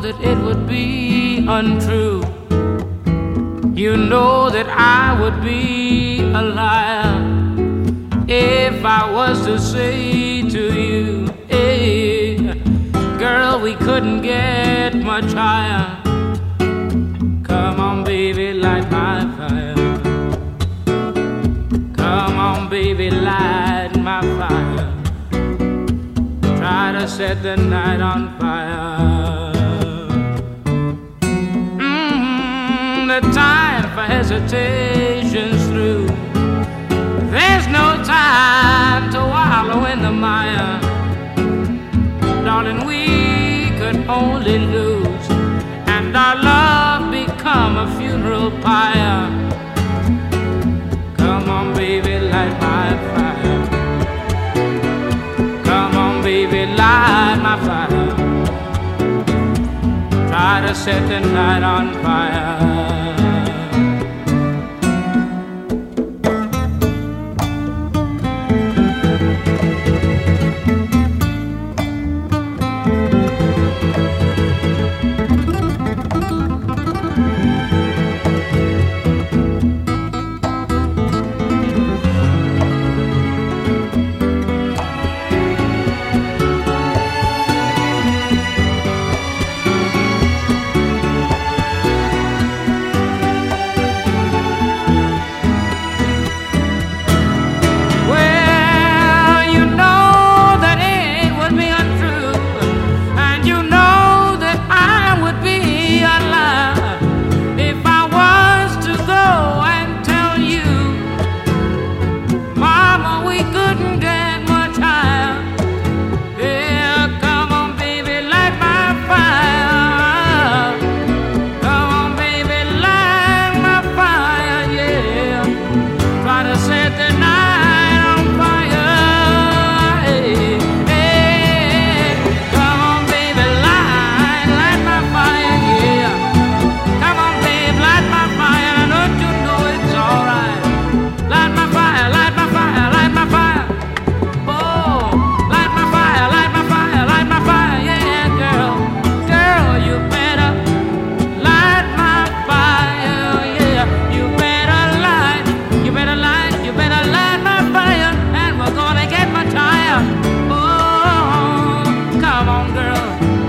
that it would be untrue. You know that I would be a liar if I was to say to you, hey, girl, we couldn't get much higher. Come on, baby, light my fire. Come on, baby, light my fire. Try to set the night on fire. The time for hesitation's through. There's no time to wallow in the mire. Darling, we could only lose, and our love become a funeral pyre. Come on, baby, light my fire. Come on, baby, light my fire. Try to set the night on fire. Come on, girl.